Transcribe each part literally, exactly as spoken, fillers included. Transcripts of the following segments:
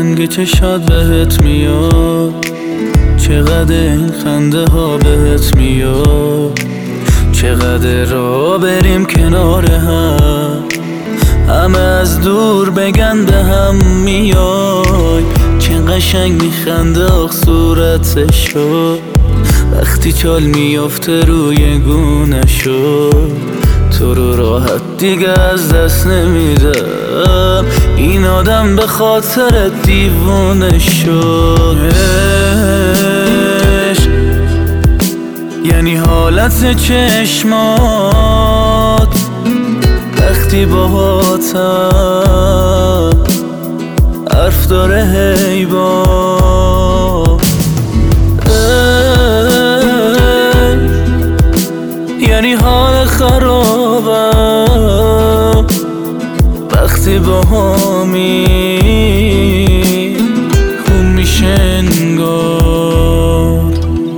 رنگ چشات بهت میاد، چقدر این خنده ها بهت میاد، چقدر را بریم کنار هم، همه از دور بگن به هم میای، چه قشنگ میخنده آخ صورتشو، وقتی چال میافته روی گونه‌شو، تو رو راحت دیگه از دست نمیدم، این آدم به خاطر دیوونه شد. یعنی حالت چشمات وقتی باهاتم حرف داره هی با، یعنی حال خرابم وقتی با همی خون میشه انگار.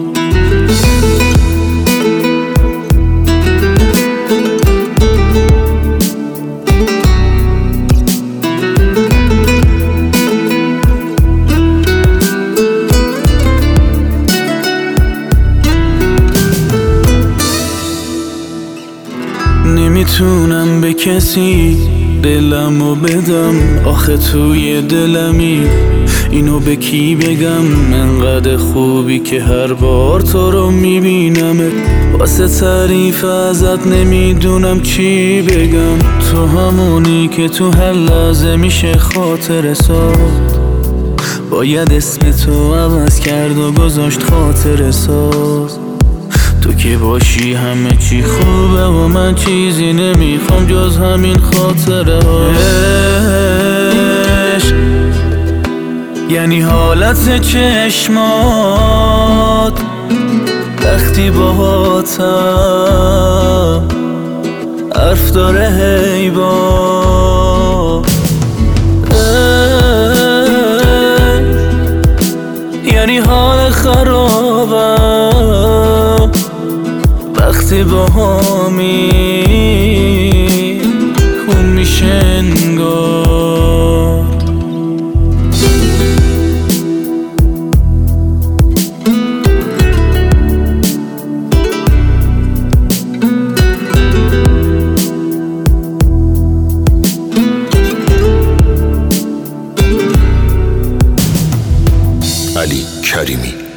نمیتونم به کسی دلمو بدم، آخه توی دلمی اینو به کی بگم، انقدر خوبی که هر بار تو رو میبینمت، واسه تعریف ازت نمیدونم چی بگم، تو همونی که تو هر لحظه میشه خاطر ساز، باید اسم تو عوض کرد و گذاشت خاطر ساز، تو که باشی همه چی خوبه و من چیزی نمیخوام جز همین خاطره عشق. یعنی حالت چشمات وقتی باهاتم حرف داره هی با، یعنی حال خرابم وقتی با همی خون میشه انگار. علی کریمی.